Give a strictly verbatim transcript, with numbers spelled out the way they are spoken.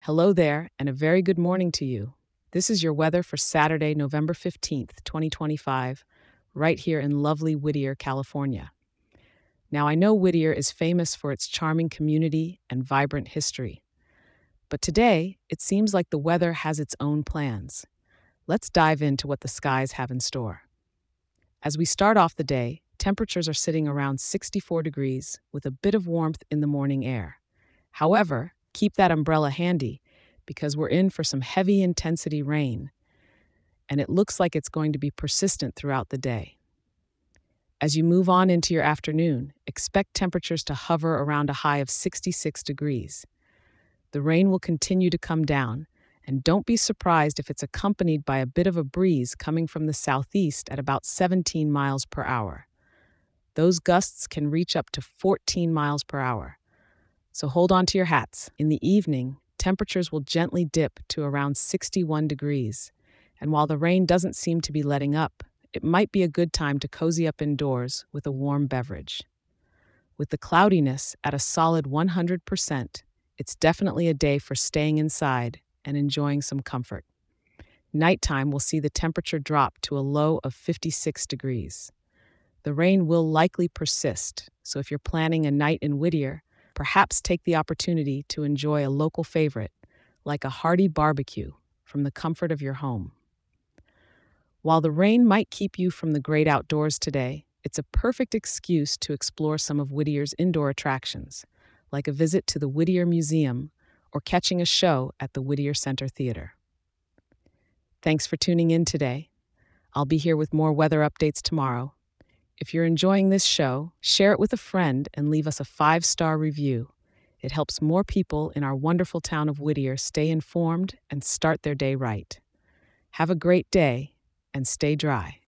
Hello there, and a very good morning to you. This is your weather for Saturday, November fifteenth, twenty twenty-five, right here in lovely Whittier, California. Now, I know Whittier is famous for its charming community and vibrant history, but today it seems like the weather has its own plans. Let's dive into what the skies have in store. As we start off the day, temperatures are sitting around sixty-four degrees with a bit of warmth in the morning air. However, keep that umbrella handy because we're in for some heavy intensity rain, and it looks like it's going to be persistent throughout the day. As you move on into your afternoon, expect temperatures to hover around a high of sixty-six degrees. The rain will continue to come down, and don't be surprised if it's accompanied by a bit of a breeze coming from the southeast at about seventeen miles per hour. Those gusts can reach up to fourteen miles per hour. So hold on to your hats. In the evening, temperatures will gently dip to around sixty-one degrees. And while the rain doesn't seem to be letting up, it might be a good time to cozy up indoors with a warm beverage. With the cloudiness at a solid one hundred percent, it's definitely a day for staying inside and enjoying some comfort. Nighttime will see the temperature drop to a low of fifty-six degrees. The rain will likely persist, so if you're planning a night in Whittier, perhaps take the opportunity to enjoy a local favorite, like a hearty barbecue, from the comfort of your home. While the rain might keep you from the great outdoors today, it's a perfect excuse to explore some of Whittier's indoor attractions, like a visit to the Whittier Museum or catching a show at the Whittier Center Theater. Thanks for tuning in today. I'll be here with more weather updates tomorrow. If you're enjoying this show, share it with a friend and leave us a five-star review. It helps more people in our wonderful town of Whittier stay informed and start their day right. Have a great day and stay dry.